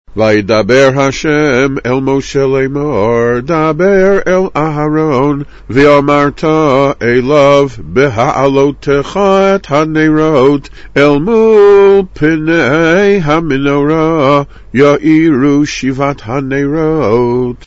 Vaydaber Hashem el Moshe lemor, daber el Aharon, v'amarta elav beha'alotecha et hanerot, el mul pnei hamenorah, ya'iru shivat hanerot.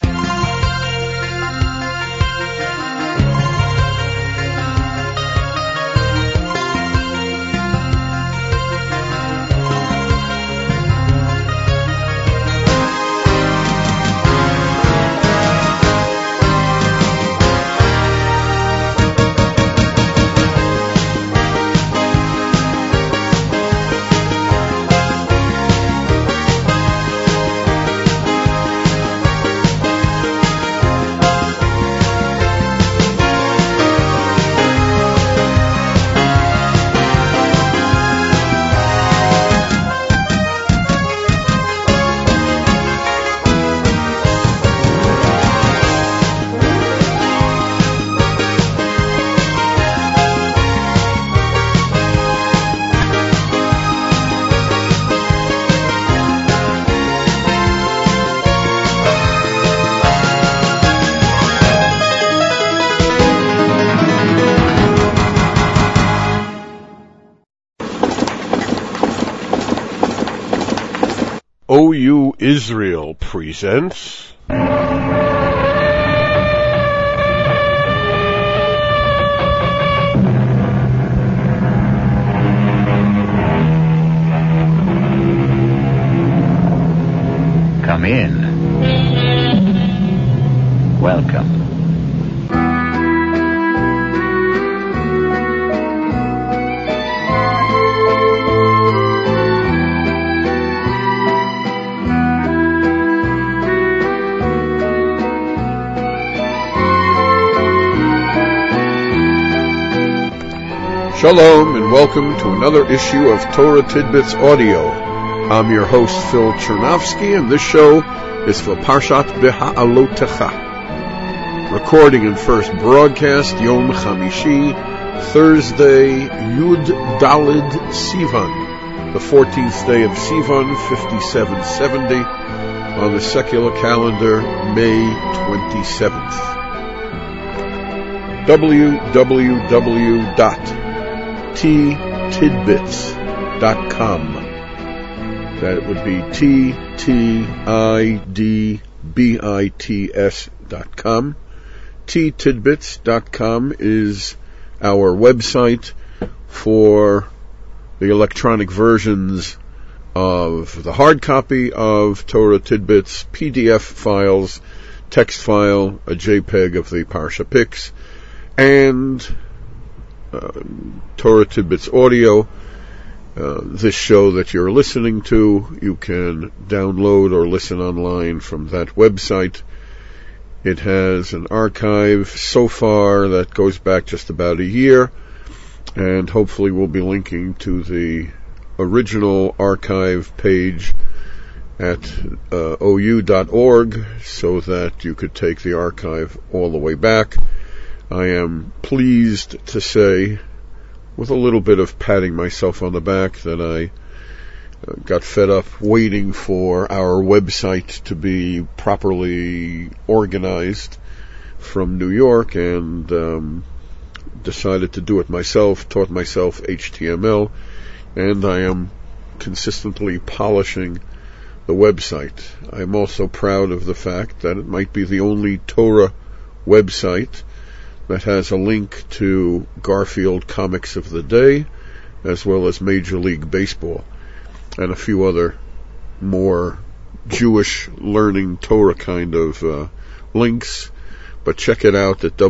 OU Israel presents Come in. Welcome. Shalom and welcome to another issue of Torah Tidbits Audio. I'm your host Phil Chernovsky, and this show is for Parshat Beha'alotecha. Recording and first broadcast Yom Chamishi, Thursday, Yud Dalid Sivan, the 14th day of Sivan, 5770, on the secular calendar, May 27th. www.ttidbits.com. That would be ttidbits.com. ttidbits.com is our website for the electronic versions of the hard copy of Torah Tidbits, PDF files, text file, a JPEG of the Parsha Pics, and Torah Tidbits Audio. This show that you're listening to, you can download or listen online from that website. It has an archive so far that goes back just about a year, and hopefully we'll be linking to the original archive page at ou.org so that you could take the archive all the way back. I am pleased to say, with a little bit of patting myself on the back, that I got fed up waiting for our website to be properly organized from New York, and decided to do it myself, taught myself HTML, and I am consistently polishing the website. I'm also proud of the fact that it might be the only Torah website that has a link to Garfield Comics of the Day, as well as Major League Baseball, and a few other more Jewish learning Torah kind of links. But check it out at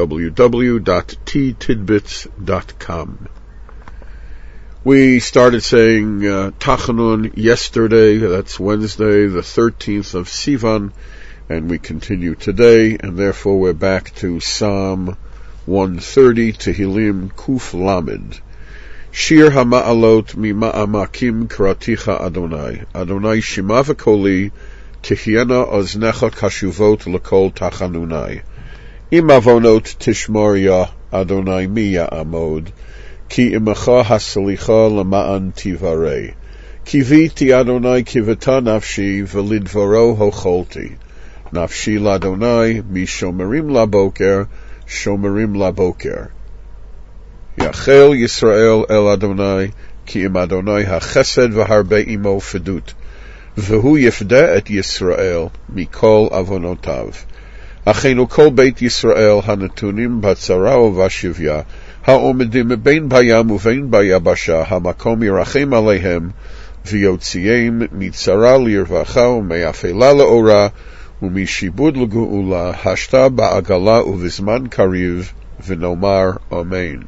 www.ttidbits.com. We started saying Tachanun yesterday, that's Wednesday, the 13th of Sivan, and we continue today, and therefore we're back to Psalm 130, Tehillim Kuf Lamed. Shir HaMa'alot Mima'amakim Karaticha Adonai. Adonai Shema V'Koli, Tihyena Oznecha Kashuvot L'Kol Tachanunai. Im Avonot Tishmor Ya, Adonai Mi Ya'amod. Ki Imecha Hasalicha L'Ma'an Tivarei. Kiviti Adonai kivata nafshi v'lidvaro hocholti. Nafshi l'Adonai mishomerim laboker shomerim laboker. Yachel Yisrael el Adonai ki im Adonai hachesed v'harbe imo fedut. V'hu yifda et Yisrael mikol avonotav. Achenu kol beit Yisrael hanatunim batzara uvashivya ha'omedim bein bayam uvein bayabasha hamakom yirachem aleihem v'yotziem mitzara lirvacha u'me'afela le'ora u'mishibud l'geula hashta ba'agala uvizman kariv v'nomar amen.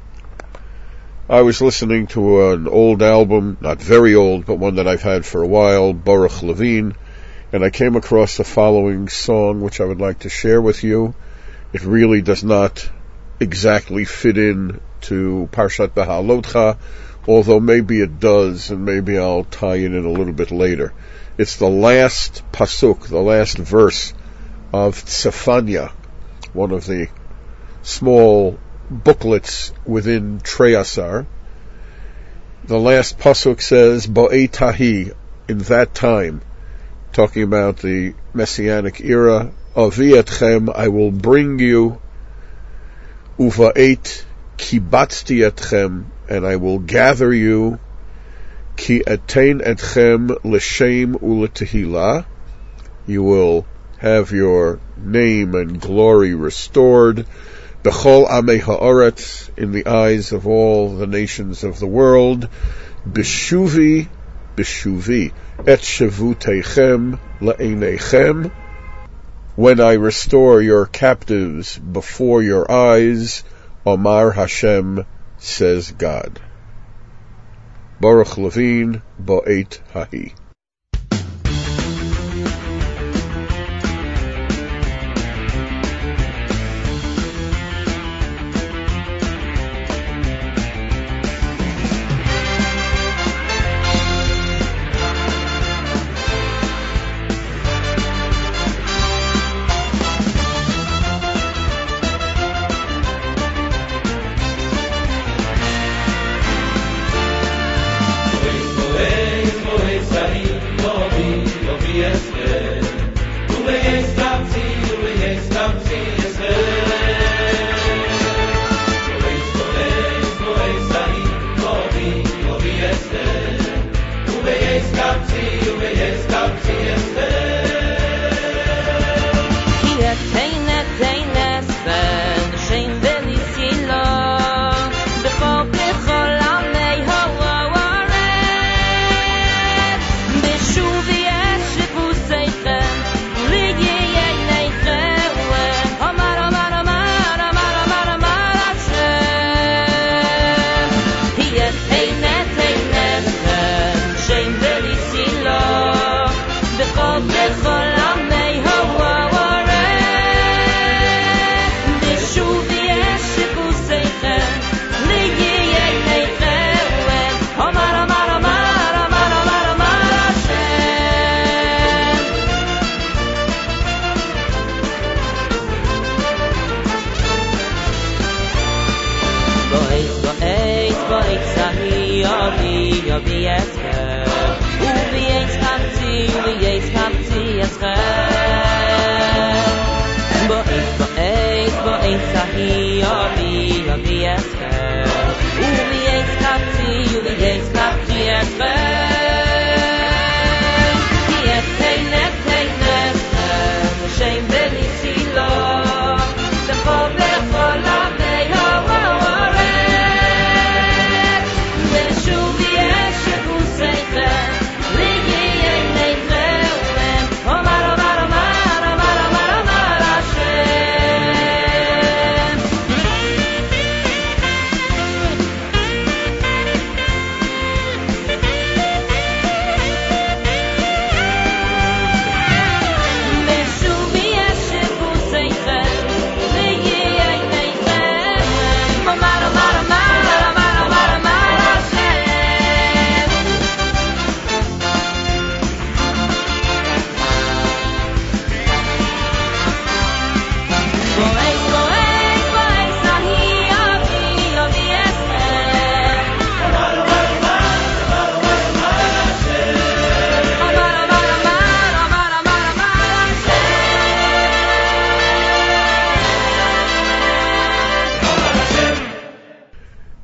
I was listening to an old album, not very old, but one that I've had for a while, Baruch Levine, and I came across the following song, which I would like to share with you. It really does not exactly fit in to Parshat Beha'alotcha, although maybe it does, and maybe I'll tie it in a little bit later. It's the last pasuk, the last verse of Tzefanya, one of the small booklets within Treyasar. The last pasuk says, Bo'etahi, in that time, talking about the Messianic era, Avi etchem, I will bring you, Uva'et kibatzti etchem, and I will gather you, Ki etein etchem l'shem u'letehila, you will have your name and glory restored, B'chol amei ha'aretz, in the eyes of all the nations of the world, B'shuvi, et shavutechem le'einechem, when I restore your captives before your eyes, Omar Hashem, says God. Baruch Levine, Bo'et Hahi.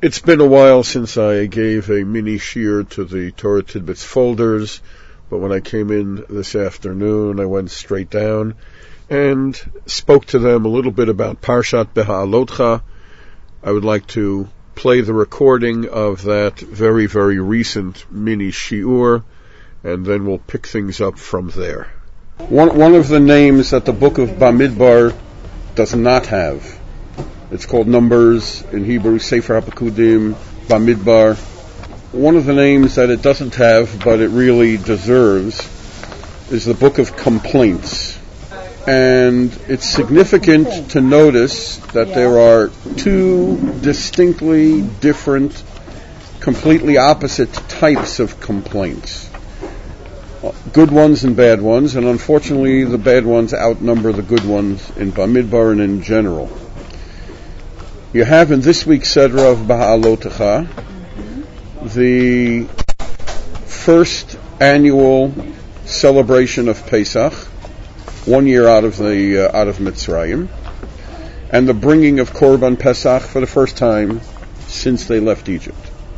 It's been a while since I gave a mini shiur to the Torah Tidbits folders, but when I came in this afternoon, I went straight down and spoke to them a little bit about Parshat Beha'alotcha. I would like to play the recording of that very, very recent mini shiur, and then we'll pick things up from there. One of the names that the book of Bamidbar does not have, it's called Numbers, in Hebrew, Sefer HaPekudim, Bamidbar. One of the names that it doesn't have, but it really deserves, is the Book of Complaints. And it's significant to notice that there are two distinctly different, completely opposite types of complaints. Good ones and bad ones, and unfortunately the bad ones outnumber the good ones in Bamidbar and in general. You have in this week's Seder of Beha'alotcha the first annual celebration of Pesach, 1 year out of Mitzrayim, and the bringing of Korban Pesach for the first time since they left Egypt.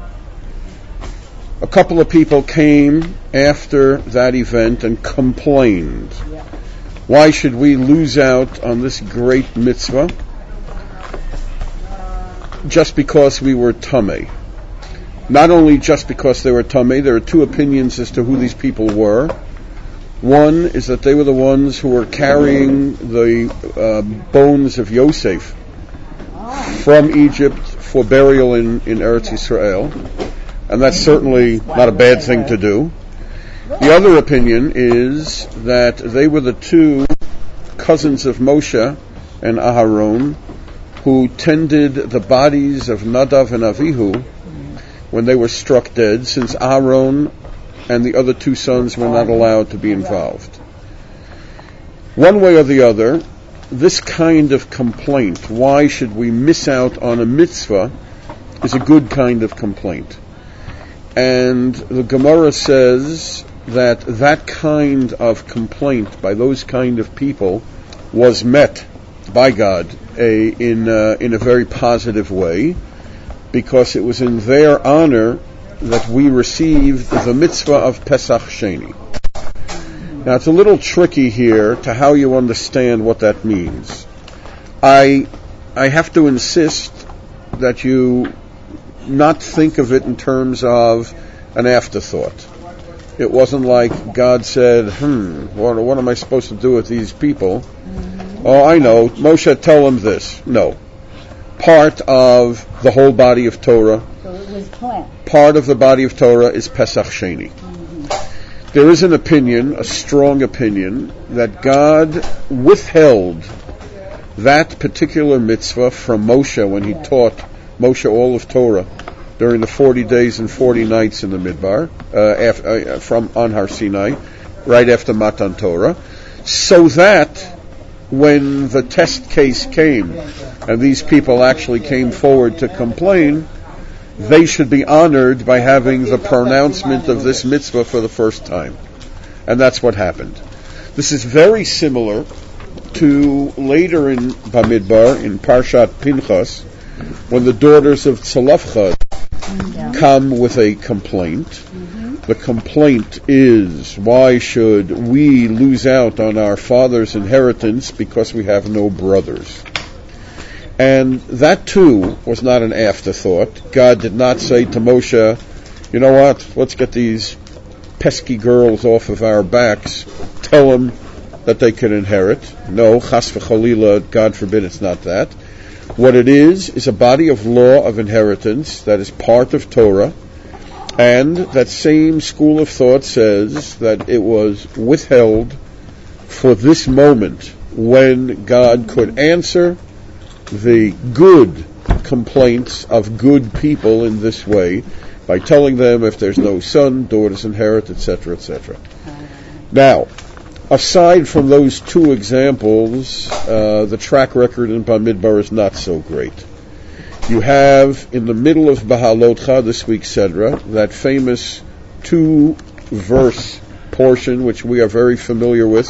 A couple of people came after that event and complained. Why should we lose out on this great mitzvah just because we were tamei? Not only just because they were tamei, there are two opinions as to who these people were. One is that they were the ones who were carrying the bones of Yosef from Egypt for burial in Eretz Yisrael, and that's certainly not a bad thing to do. The other opinion is that they were the two cousins of Moshe and Aharon who tended the bodies of Nadav and Avihu when they were struck dead, since Aharon and the other two sons were not allowed to be involved. One way or the other, this kind of complaint, why should we miss out on a mitzvah, is a good kind of complaint. And the Gemara says that that kind of complaint by those kind of people was met by God in a very positive way, because it was in their honor that we received the mitzvah of Pesach Sheni. Now, it's a little tricky here to how you understand what that means. I have to insist that you not think of it in terms of an afterthought. It wasn't like God said, what am I supposed to do with these people? Oh, I know, Moshe, tell them this. No. Part of the whole body of Torah, So it was planned. part of the body of Torah is Pesach Sheni. There is an opinion, a strong opinion, that God withheld that particular mitzvah from Moshe when he taught Moshe all of Torah during the 40 days and 40 nights in the Midbar, from on Har Sinai, right after Matan Torah, so that when the test case came and these people actually came forward to complain, they should be honored by having the pronouncement of this mitzvah for the first time. And that's what happened. This is very similar to later in Bamidbar, in Parshat Pinchas, when the daughters of Tzalafchad come with a complaint. The complaint is, why should we lose out on our father's inheritance because we have no brothers? And that too was not an afterthought. God did not say to Moshe, you know what, let's get these pesky girls off of our backs, tell them that they can inherit. No, chas v'chalila, God forbid, it's not that. What it is a body of law of inheritance that is part of Torah, and that same school of thought says that it was withheld for this moment when God could answer the good complaints of good people in this way by telling them if there's no son, daughters inherit, etc., etc. Now, aside from those two examples, the track record in Bamidbar is not so great. You have, in the middle of Beha'alotcha, this week's Sedra, that famous 2-verse portion, which we are very familiar with,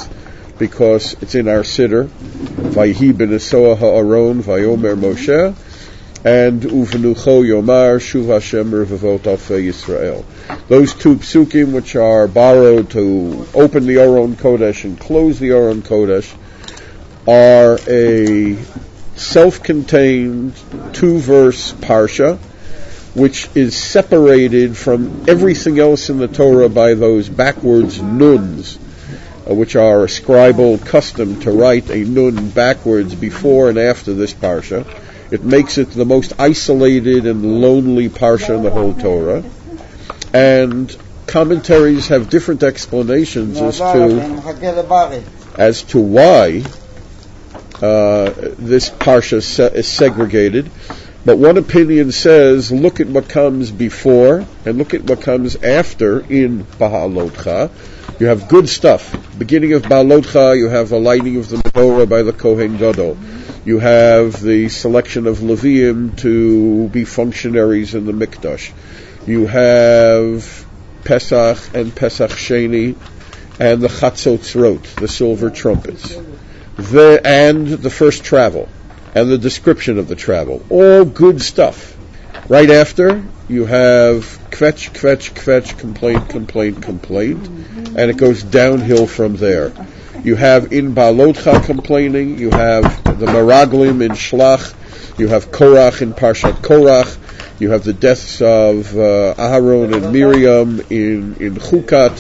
because it's in our Siddur, Vayhi b'nesoah ha'aron, Vayomer Moshe, and Uvenucho Yomar Shuv Hashem Revavot Alfei Yisrael. Those two psukim, which are borrowed to open the Aron Kodesh and close the Aron Kodesh, are a self-contained 2-verse parsha, which is separated from everything else in the Torah by those backwards nuns, which are a scribal custom to write a nun backwards before and after this parsha. It makes it the most isolated and lonely parsha in the whole Torah. And commentaries have different explanations as to why this parsha is segregated. But one opinion says, look at what comes before and look at what comes after in Ba'alotcha. You have good stuff. Beginning of Ba'alotcha, you have the lighting of the menorah by the Kohen Gadol. You have the selection of Leviim to be functionaries in the Mikdash. You have Pesach and Pesach Sheni and the Chatzotzrot, the silver trumpets. And the first travel and the description of the travel. All good stuff. Right after, you have kvetch, kvetch, kvetch, complaint, complaint, complaint, and it goes downhill from there. You have in Ba'alotcha complaining, you have the Meraglim in Shlach, you have Korach in Parshat Korach, you have the deaths of Aharon and Miriam in Chukat,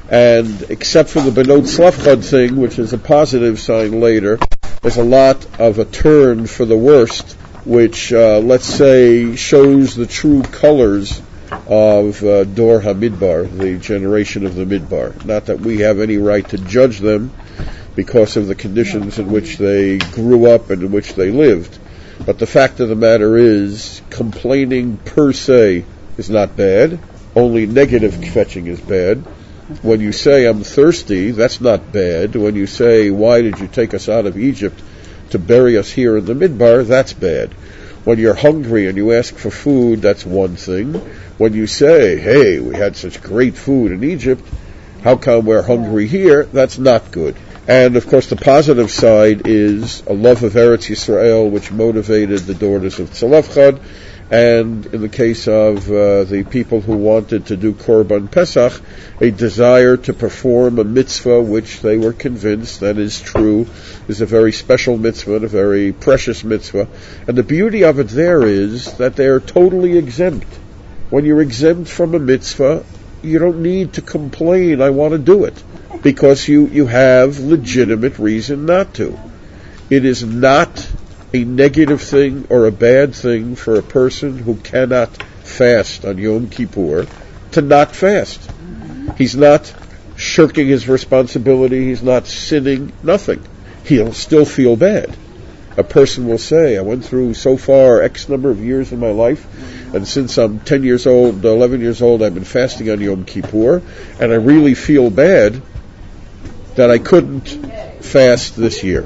and except for the Benot Tzlafchad thing, which is a positive sign later, there's a lot of a turn for the worst, which, let's say, shows the true colors of Dor HaMidbar, the generation of the Midbar. Not that we have any right to judge them because of the conditions in which they grew up and in which they lived. But the fact of the matter is, complaining per se is not bad. Only negative kvetching is bad. When you say, I'm thirsty, that's not bad. When you say, why did you take us out of Egypt to bury us here in the Midbar, that's bad. When you're hungry and you ask for food, that's one thing. When you say, hey, we had such great food in Egypt, how come we're hungry here? That's not good. And, of course, the positive side is a love of Eretz Yisrael, which motivated the daughters of Tzlafchad, and in the case of the people who wanted to do Korban Pesach, a desire to perform a mitzvah which they were convinced, that is true, is a very special mitzvah, a very precious mitzvah. And the beauty of it there is that they are totally exempt. When you're exempt from a mitzvah, you don't need to complain, I want to do it, because you have legitimate reason not to. It is not a negative thing or a bad thing for a person who cannot fast on Yom Kippur to not fast. He's not shirking his responsibility, he's not sinning, nothing. He'll still feel bad. A person will say, I went through so far X number of years in my life, and since I'm 10 years old, 11 years old, I've been fasting on Yom Kippur, and I really feel bad that I couldn't fast this year.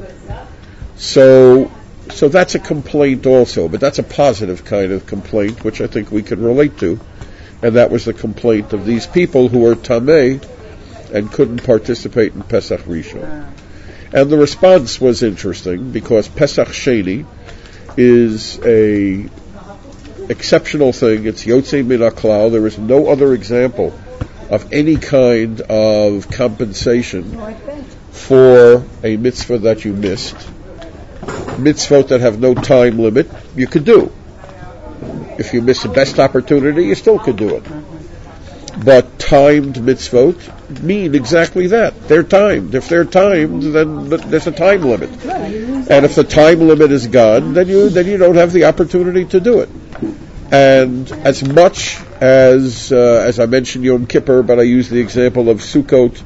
So that's a complaint also, but that's a positive kind of complaint, which I think we can relate to. And that was the complaint of these people who were Tameh and couldn't participate in Pesach Rishon. And the response was interesting, because Pesach Sheni is a exceptional thing. It's Yotzei Min HaKlal. There is no other example of any kind of compensation for a mitzvah that you missed. Mitzvot that have no time limit, you could do. If you miss the best opportunity, you still could do it. But timed mitzvot mean exactly that. They're timed. If they're timed, then there's a time limit. And if the time limit is gone, then you don't have the opportunity to do it. And as much as I mentioned Yom Kippur, but I use the example of Sukkot,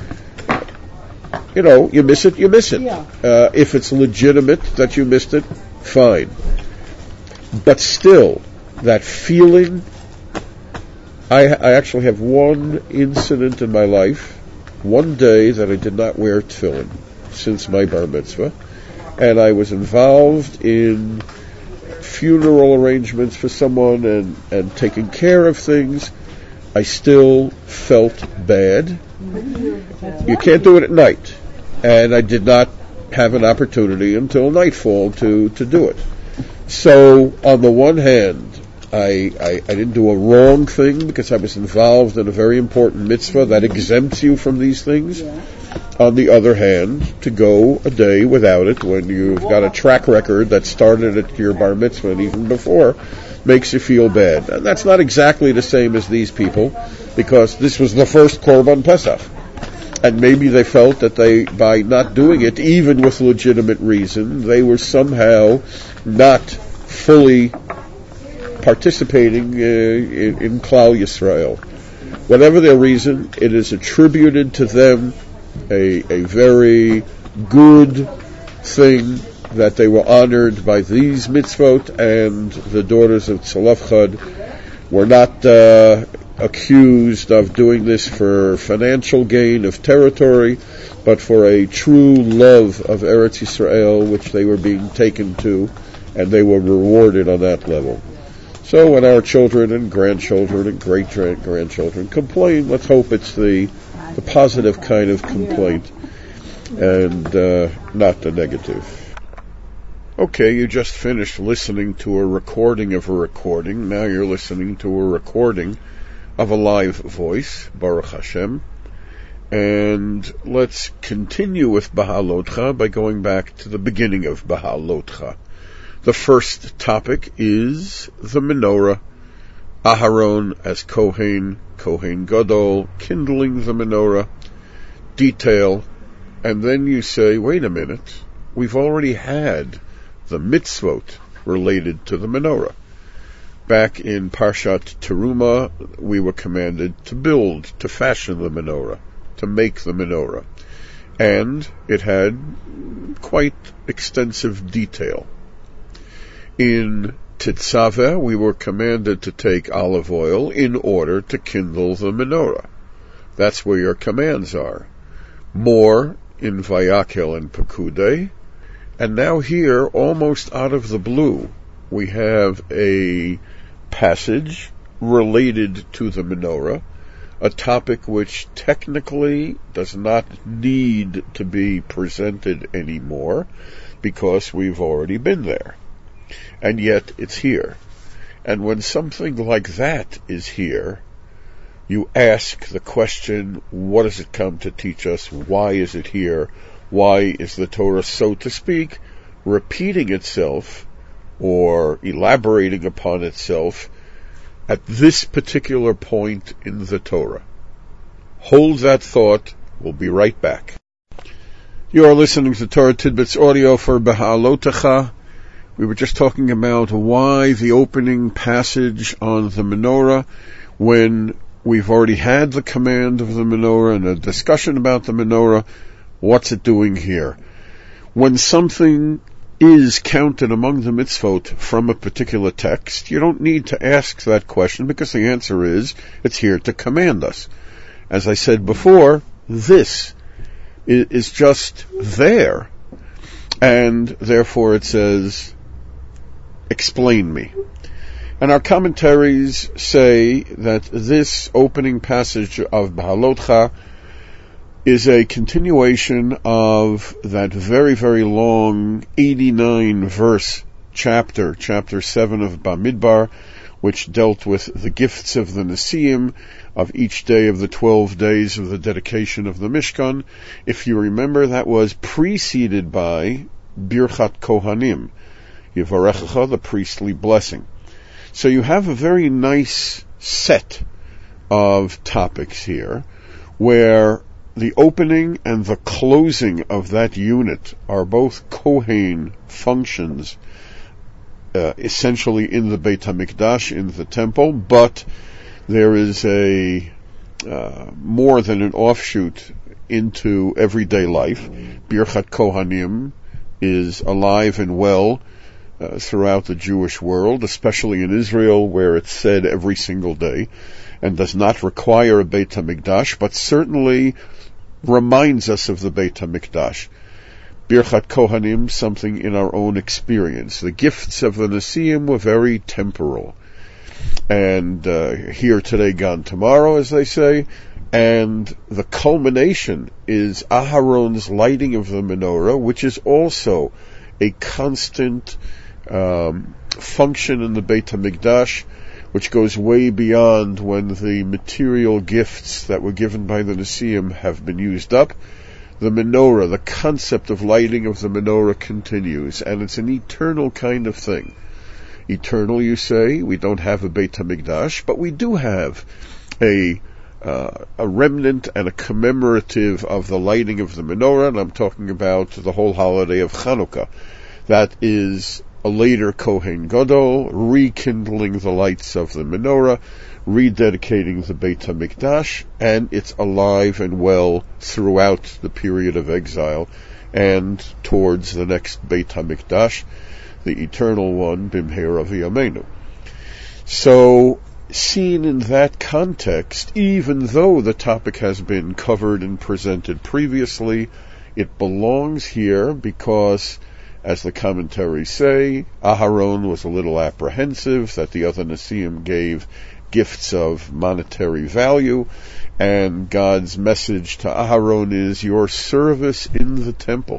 you miss it, you miss it. Yeah. If it's legitimate that you missed it, fine. But still, that feeling, I actually have one incident in my life, one day that I did not wear tefillin since my bar mitzvah, and I was involved in funeral arrangements for someone and taking care of things. I still felt bad. You can't do it at night. And I did not have an opportunity until nightfall to do it. So, on the one hand, I didn't do a wrong thing because I was involved in a very important mitzvah that exempts you from these things. Yeah. On the other hand, to go a day without it when you've got a track record that started at your bar mitzvah and even before makes you feel bad. And that's not exactly the same as these people, because this was the first Korban Pesach. And maybe they felt that by not doing it, even with legitimate reason, they were somehow not fully participating in Klal Yisrael. Whatever their reason, it is attributed to them a very good thing that they were honored by these mitzvot, and the daughters of Tzolofchad were not accused of doing this for financial gain of territory, but for a true love of Eretz Yisrael, which they were being taken to, and they were rewarded on that level. So when our children and grandchildren and great-grandchildren complain, let's hope it's the positive kind of complaint and not the negative. Okay, you just finished listening to a recording of a recording. Now you're listening to a recording of a live voice, Baruch Hashem. And let's continue with Bahalotcha by going back to the beginning of Bahalotcha. The first topic is the menorah. Aharon as Kohen Gadol, kindling the menorah, detail, and then you say, wait a minute, we've already had the mitzvot related to the menorah. Back in Parshat Teruma, we were commanded to build, to fashion the menorah, to make the menorah. And it had quite extensive detail. In Tetzaveh, we were commanded to take olive oil in order to kindle the menorah. That's where your commands are. More in Vayakel and Pekudei. And now here, almost out of the blue, we have a passage related to the menorah, a topic which technically does not need to be presented anymore because we've already been there. And yet it's here. And when something like that is here, you ask the question, what does it come to teach us? Why is it here? Why is the Torah, so to speak, repeating itself or elaborating upon itself at this particular point in the Torah? Hold that thought. We'll be right back. You are listening to Torah Tidbits audio for Bahalotcha. We were just talking about why the opening passage on the menorah, when we've already had the command of the menorah and a discussion about the menorah. What's it doing here? When something is counted among the mitzvot from a particular text, you don't need to ask that question because the answer is, it's here to command us. As I said before, this is just there. And therefore it says, explain me. And our commentaries say that this opening passage of Bahalotcha is a continuation of that very, very long 89-verse chapter 7 of Bamidbar, which dealt with the gifts of the Nesiim of each day of the 12 days of the dedication of the Mishkan. If you remember, that was preceded by Birchat Kohanim, Yivarechecha, the priestly blessing. So you have a very nice set of topics here, where the opening and the closing of that unit are both Kohen functions, essentially in the Beit HaMikdash, in the temple, but there is a more than an offshoot into everyday life. Birchat Kohanim is alive and well throughout the Jewish world, especially in Israel, where it's said every single day, and does not require a Beit HaMikdash, but certainly reminds us of the Beit HaMikdash. Birchat Kohanim, something in our own experience. The gifts of the Nesiim were very temporal. And here today, gone tomorrow, as they say. And the culmination is Aharon's lighting of the menorah, which is also a constant function in the Beit HaMikdash, which goes way beyond when the material gifts that were given by the Nesiim have been used up. The menorah, the concept of lighting of the menorah continues, and it's an eternal kind of thing. Eternal, you say? We don't have a Beit HaMikdash, but we do have a remnant and a commemorative of the lighting of the menorah, and I'm talking about the whole holiday of Chanukah. That is a later Kohen Gadol, rekindling the lights of the menorah, rededicating the Beit HaMikdash, and it's alive and well throughout the period of exile and towards the next Beit HaMikdash, the eternal one, Bimheira V'Yameinu. So, seen in that context, even though the topic has been covered and presented previously, it belongs here because, as the commentaries say, Aharon was a little apprehensive that the other Nesiim gave gifts of monetary value, and God's message to Aharon is, your service in the temple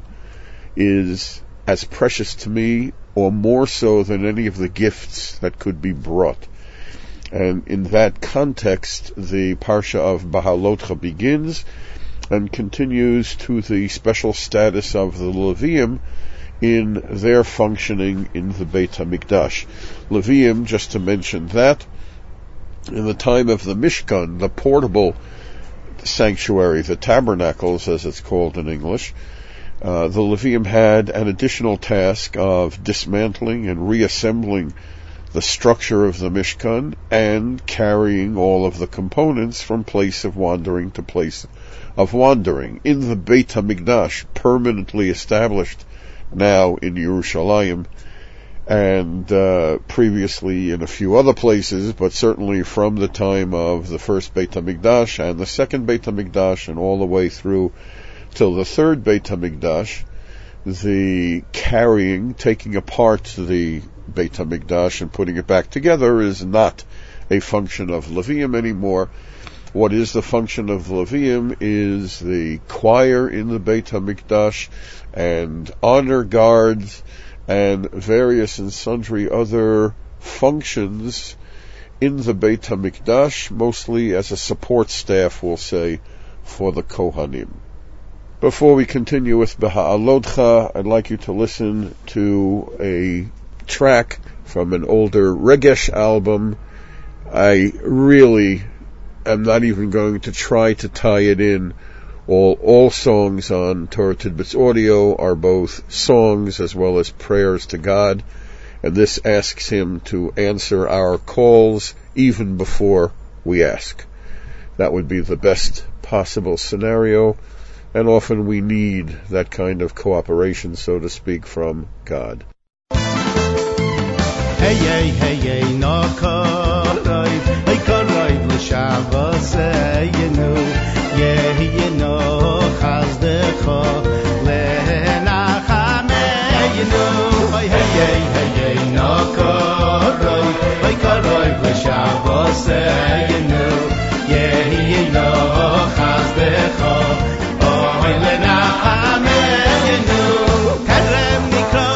is as precious to me, or more so than any of the gifts that could be brought. And in that context, the Parsha of Bahalotcha begins and continues to the special status of the Leviim in their functioning in the Beit HaMikdash. Leviim, just to mention that, in the time of the Mishkan, the portable sanctuary, the tabernacles as it's called in English, the Leviim had an additional task of dismantling and reassembling the structure of the Mishkan and carrying all of the components from place of wandering to place of wandering. In the Beit HaMikdash, permanently established now in Yerushalayim, and previously in a few other places, but certainly from the time of the first Beit HaMikdash and the second Beit HaMikdash and all the way through till the third Beit HaMikdash, the carrying, taking apart the Beit HaMikdash and putting it back together is not a function of Leviim anymore. What is the function of Leviim is the choir in the Beit HaMikdash and honor guards and various and sundry other functions in the Beit HaMikdash, mostly as a support staff, we'll say, for the Kohanim. Before we continue with Baha'alodcha, I'd like you to listen to a track from an older Regesh album. I really am not even going to try to tie it in. All songs on Torah Tidbits Audio are both songs as well as prayers to God, and this asks Him to answer our calls even before we ask. That would be the best possible scenario, and often we need that kind of cooperation, so to speak, from God. Hey, hey, hey, hey, no koroi, hey, koroi, l'shavos, you know, yeah, you know, chazdecho, lenachame, you know, hey, hey, hey, hey, no koroi, hey, koroi, l'shavos, you know, yeah, you know, chazdecho, oh, lenachame, you know, karem nikro.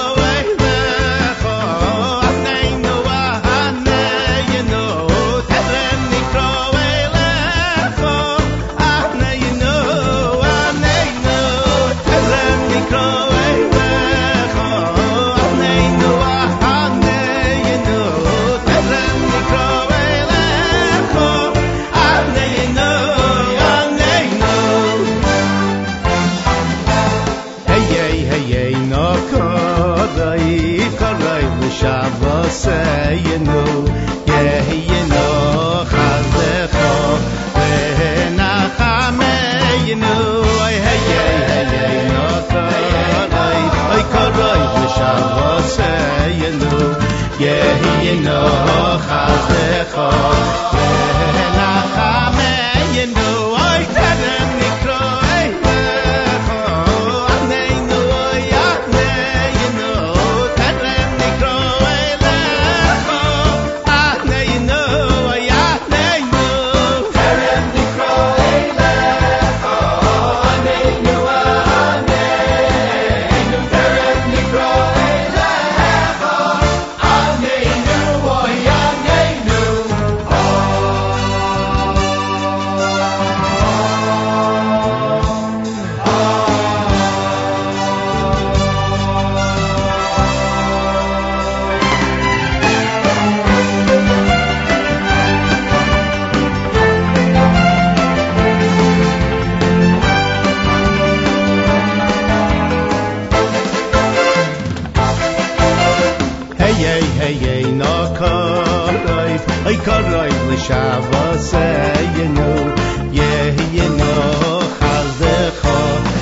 Say you know, yeah, you know, chazdecho, lenachame, you know, hey, hey, hey, no koroi, hey, koroi, l'shavos, say you know, yeah, you know, chazdecho, lenachame, you know, hey, terem nikro, hey, lecho, aneinu, yachne, you know, terem nikro. Oh v'shavoseyenu yehiyenu chazdecho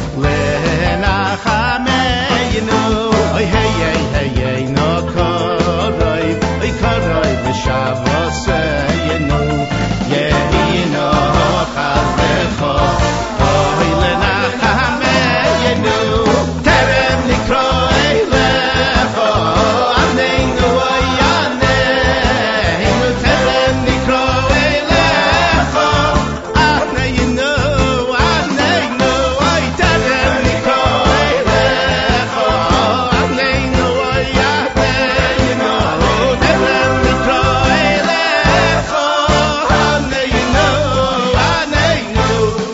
lenachameyenu oy hey hey hey hey no koroi oy koroi v'shavoseyenu yehiyenu chazdecho oy lenachameyenu terem nikro eilecho aneinu oy aneinu terem nikro eilecho aneinu aneinu oy terem nikro eilecho aneinu oy aneinu terem nikro eilecho aneinu aneinu.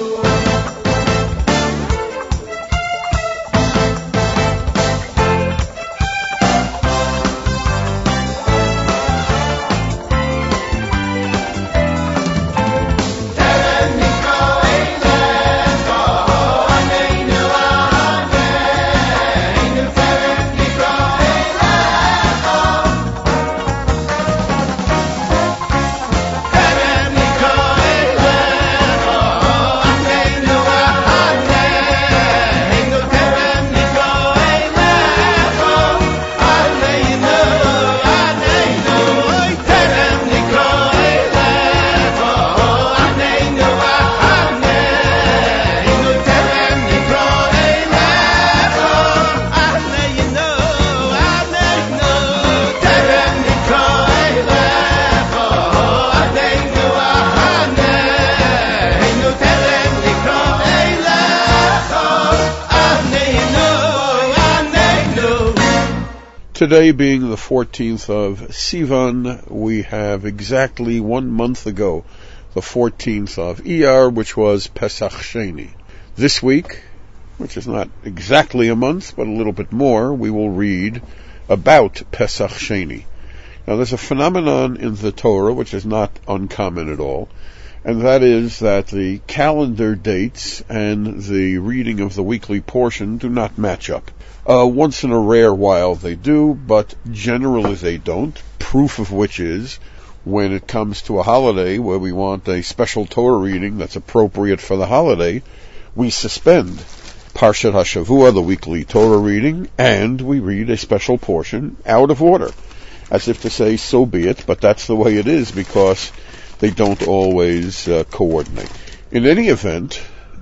Today being the 14th of Sivan, we have exactly 1 month ago, the 14th of Iyar, which was Pesach Sheni. This week, which is not exactly a month, but a little bit more, we will read about Pesach Sheni. Now there's a phenomenon in the Torah which is not uncommon at all, and that is that the calendar dates and the reading of the weekly portion do not match up. Once in a rare while they do, but generally they don't. Proof of which is when it comes to a holiday where we want a special Torah reading that's appropriate for the holiday, we suspend Parshat HaShavua, the weekly Torah reading, and we read a special portion out of order, as if to say, so be it, but that's the way it is because they don't always coordinate. In any event,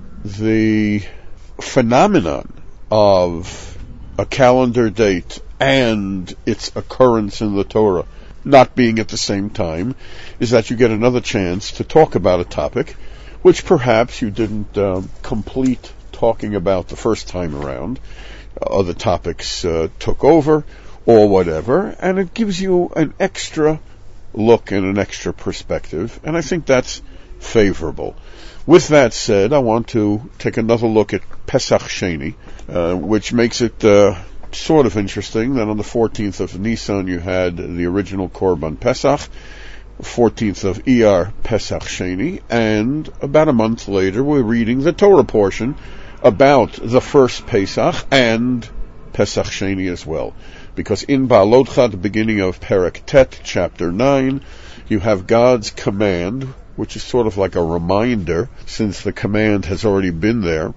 the phenomenon of a calendar date and its occurrence in the Torah not being at the same time is that you get another chance to talk about a topic which perhaps you didn't complete talking about the first time around. Other topics took over or whatever, and it gives you an extra look and an extra perspective, and I think that's favorable. With that said, I want to take another look at Pesach Sheni, which makes it sort of interesting that on the 14th of Nisan you had the original Korban Pesach, 14th of Iyar Pesach Sheni, and about a month later we're reading the Torah portion about the first Pesach and Pesach Sheni as well. Because in Ba'alotcha, the beginning of Perek Tet, chapter 9, you have God's command, which is sort of like a reminder, since the command has already been there,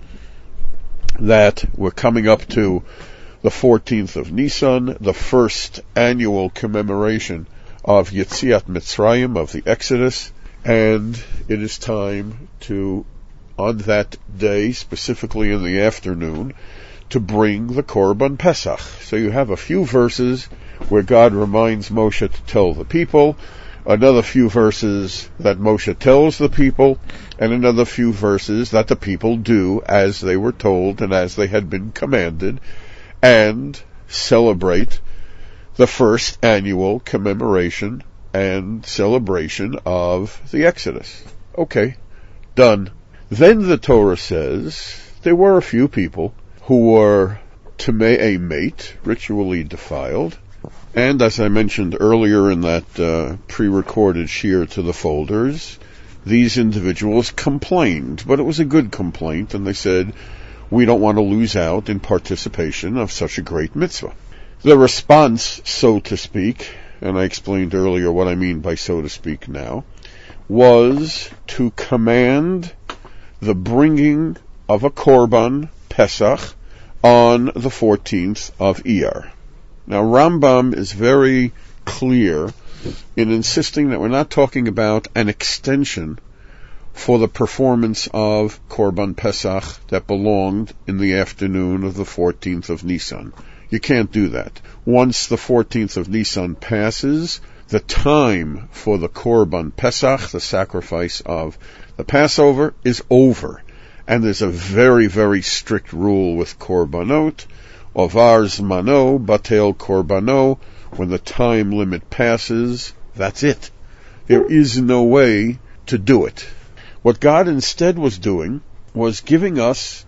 that we're coming up to the 14th of Nisan, the first annual commemoration of Yetziat Mitzrayim, of the Exodus, and it is time to, on that day, specifically in the afternoon, to bring the Korban Pesach. So you have a few verses where God reminds Moshe to tell the people, another few verses that Moshe tells the people, and another few verses that the people do as they were told and as they had been commanded, and celebrate the first annual commemoration and celebration of the Exodus. Okay, done. Then the Torah says there were a few people who were Tamei Mate, ritually defiled, and as I mentioned earlier in that pre-recorded shir to the folders, these individuals complained, but it was a good complaint, and they said, we don't want to lose out in participation of such a great mitzvah. The response, so to speak, and I explained earlier what I mean by so to speak now, was to command the bringing of a Korban Pesach on the 14th of Iyar. Now, Rambam is very clear in insisting that we're not talking about an extension for the performance of Korban Pesach that belonged in the afternoon of the 14th of Nisan. You can't do that. Once the 14th of Nisan passes, the time for the Korban Pesach, the sacrifice of the Passover, is over. And there's a very, very strict rule with Korbanot. Ovar Zmano, Batel Korbano. When the time limit passes, that's it. There is no way to do it. What God instead was doing was giving us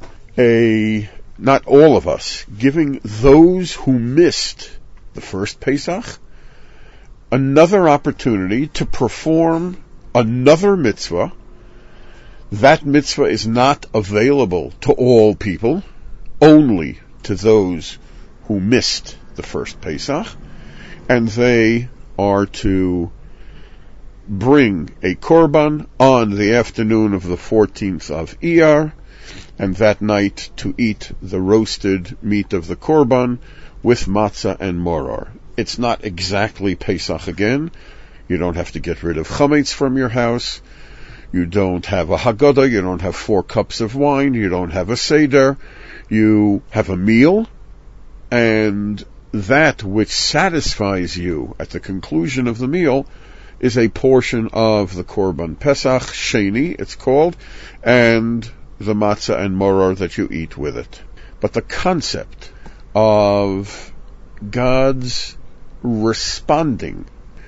not all of us, giving those who missed the first Pesach another opportunity to perform another mitzvah. That mitzvah is not available to all people, only to those who missed the first Pesach, and they are to bring a korban on the afternoon of the 14th of Iyar, and that night to eat the roasted meat of the korban with matzah and moror. It's not exactly Pesach again. You don't have to get rid of chametz from your house. You don't have a Haggadah. You don't have 4 cups of wine. You don't have a Seder. You have a meal, and that which satisfies you at the conclusion of the meal is a portion of the Korban Pesach, Sheni it's called, and the matzah and moror that you eat with it. But the concept of God's responding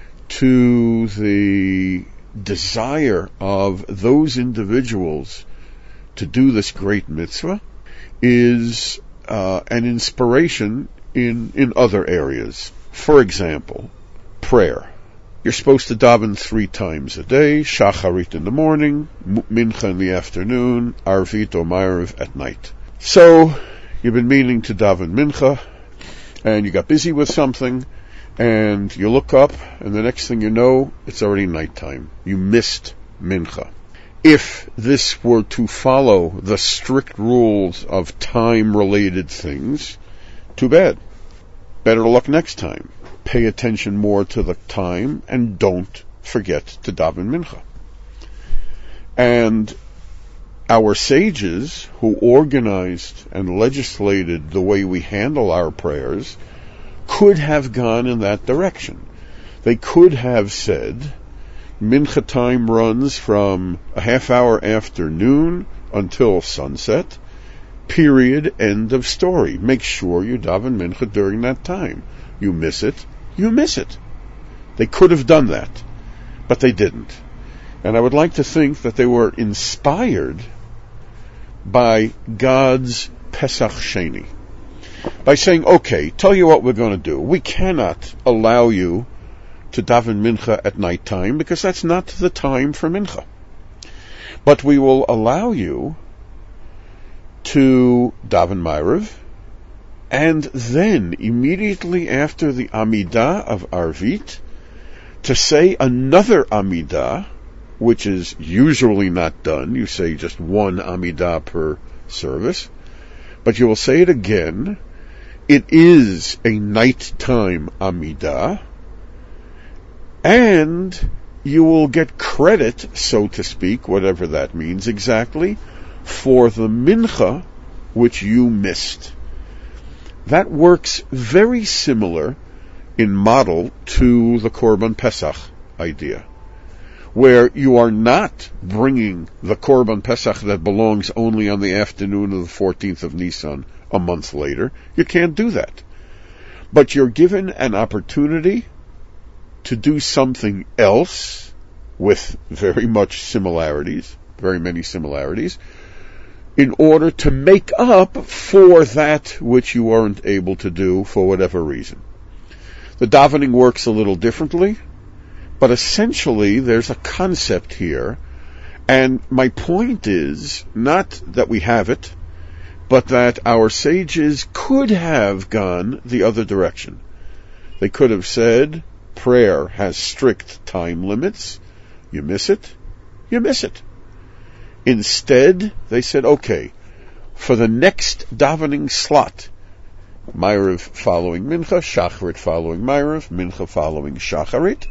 to the desire of those individuals to do this great mitzvah is an inspiration in other areas. For example, prayer. You're supposed to daven 3 times a day, shacharit in the morning, mincha in the afternoon, arvit or ma'ariv at night. So, you've been meaning to daven mincha, and you got busy with something, and you look up, and the next thing you know, it's already nighttime. You missed mincha. If this were to follow the strict rules of time-related things, too bad. Better luck next time. Pay attention more to the time, and don't forget to daven mincha. And our sages who organized and legislated the way we handle our prayers could have gone in that direction. They could have said, mincha time runs from a half hour after noon until sunset, period, end of story. Make sure you daven mincha during that time. You miss it, you miss it. They could have done that, but they didn't. And I would like to think that they were inspired by God's Pesach Sheni, by saying, okay, tell you what we're going to do. We cannot allow you to daven mincha at night time because that's not the time for mincha. But we will allow you to daven ma'ariv, and then immediately after the Amidah of Arvit, to say another Amidah, which is usually not done. You say just 1 Amidah per service, but you will say it again. It is a nighttime Amidah, and you will get credit, so to speak, whatever that means exactly, for the mincha which you missed. That works very similar in model to the Korban Pesach idea, where you are not bringing the Korban Pesach that belongs only on the afternoon of the 14th of Nisan a month later. You can't do that. But you're given an opportunity to do something else with very many similarities, in order to make up for that which you weren't able to do for whatever reason. The davening works a little differently, but essentially there's a concept here, and my point is not that we have it, but that our sages could have gone the other direction. They could have said, prayer has strict time limits, you miss it, you miss it. Instead, they said, okay, for the next davening slot, Ma'ariv following Mincha, Shacharit following Ma'ariv, Mincha following Shacharit,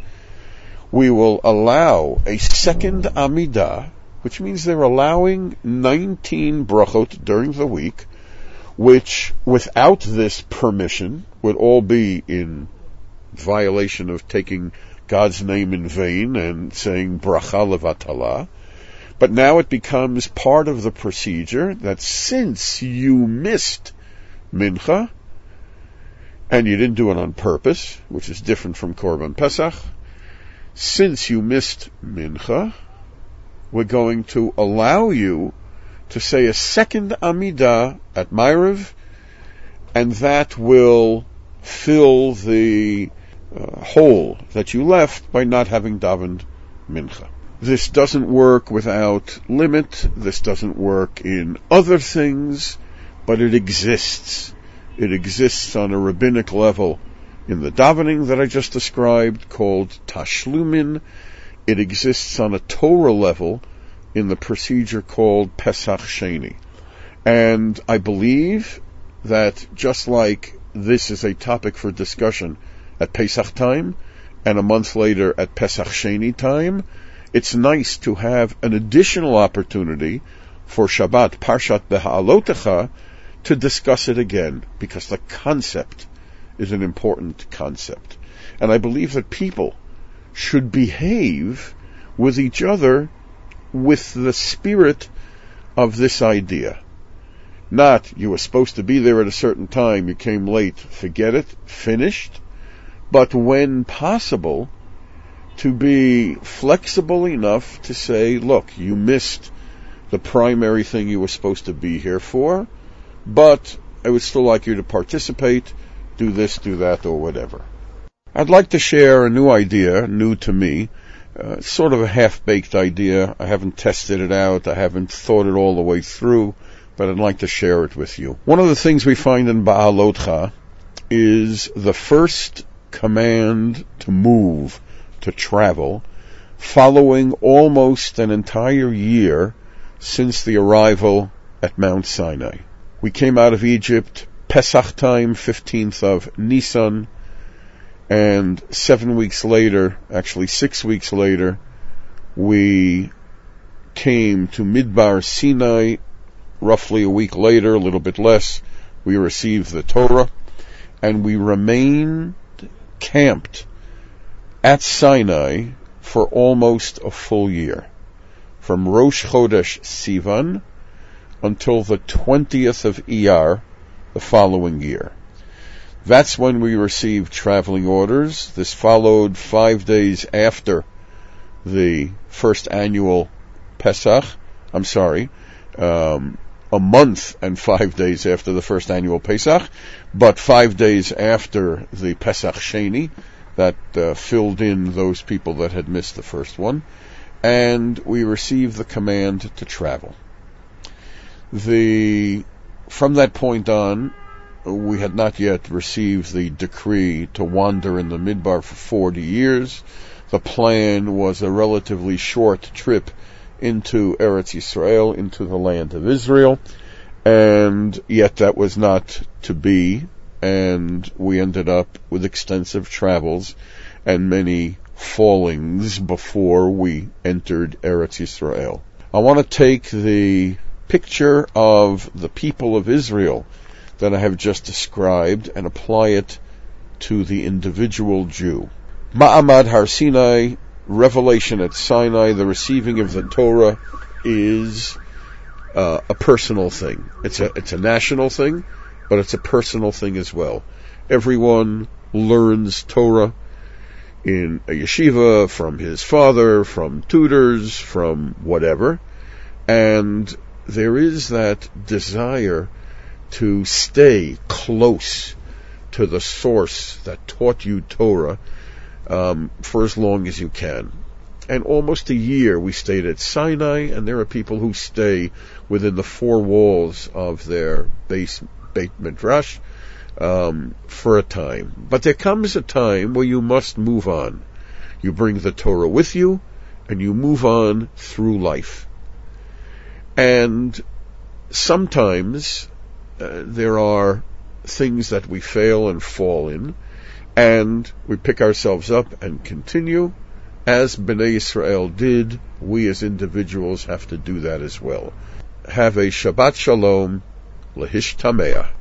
we will allow a second Amidah, which means they're allowing 19 brachot during the week, which without this permission would all be in violation of taking God's name in vain and saying bracha levatala. But now it becomes part of the procedure that since you missed Mincha, and you didn't do it on purpose, which is different from Korban Pesach, since you missed Mincha, we're going to allow you to say a second Amidah at Ma'ariv, and that will fill the hole that you left by not having davened Mincha. This doesn't work without limit. This doesn't work in other things, but it exists. It exists on a rabbinic level in the davening that I just described, called Tashlumin. It exists on a Torah level in the procedure called Pesach Sheni. And I believe that just like this is a topic for discussion at Pesach time, and a month later at Pesach Sheni time, it's nice to have an additional opportunity for Shabbat Parshat Beha'alotecha to discuss it again, because the concept is an important concept. And I believe that people should behave with each other with the spirit of this idea. Not, you were supposed to be there at a certain time, you came late, forget it, finished. But when possible, to be flexible enough to say, look, you missed the primary thing you were supposed to be here for, but I would still like you to participate, do this, do that, or whatever. I'd like to share a new idea, new to me, sort of a half-baked idea. I haven't tested it out, I haven't thought it all the way through, but I'd like to share it with you. One of the things we find in Ba'alotcha is the first command to move, to travel, following almost an entire year since the arrival at Mount Sinai. We came out of Egypt Pesach time, 15th of Nisan, and 7 weeks later, actually 6 weeks later, we came to Midbar Sinai. Roughly a week later, a little bit less, we received the Torah, and we remained camped at Sinai for almost a full year, from Rosh Chodesh Sivan until the 20th of Iyar the following year. That's when we received traveling orders. This followed 5 days after the first annual Pesach. A month and 5 days after the first annual Pesach, but 5 days after the Pesach Sheni, that filled in those people that had missed the first one, and we received the command to travel. From that point on, we had not yet received the decree to wander in the Midbar for 40 years. The plan was a relatively short trip into Eretz Yisrael, into the land of Israel, and yet that was not to be, and we ended up with extensive travels and many fallings before we entered Eretz Yisrael. I want to take the picture of the people of Israel that I have just described and apply it to the individual Jew. Ma'amad Har Sinai, revelation at Sinai, the receiving of the Torah, is a personal thing. It's a national thing, but it's a personal thing as well. Everyone learns Torah in a yeshiva, from his father, from tutors, from whatever, and there is that desire to stay close to the source that taught you Torah for as long as you can. And almost a year we stayed at Sinai, and there are people who stay within the four walls of their Beit Midrash for a time. But there comes a time where you must move on. You bring the Torah with you, and you move on through life. And sometimes there are things that we fail and fall in, and we pick ourselves up and continue. As Bnei Israel did, we as individuals have to do that as well. Have a Shabbat Shalom, Lehishtameah.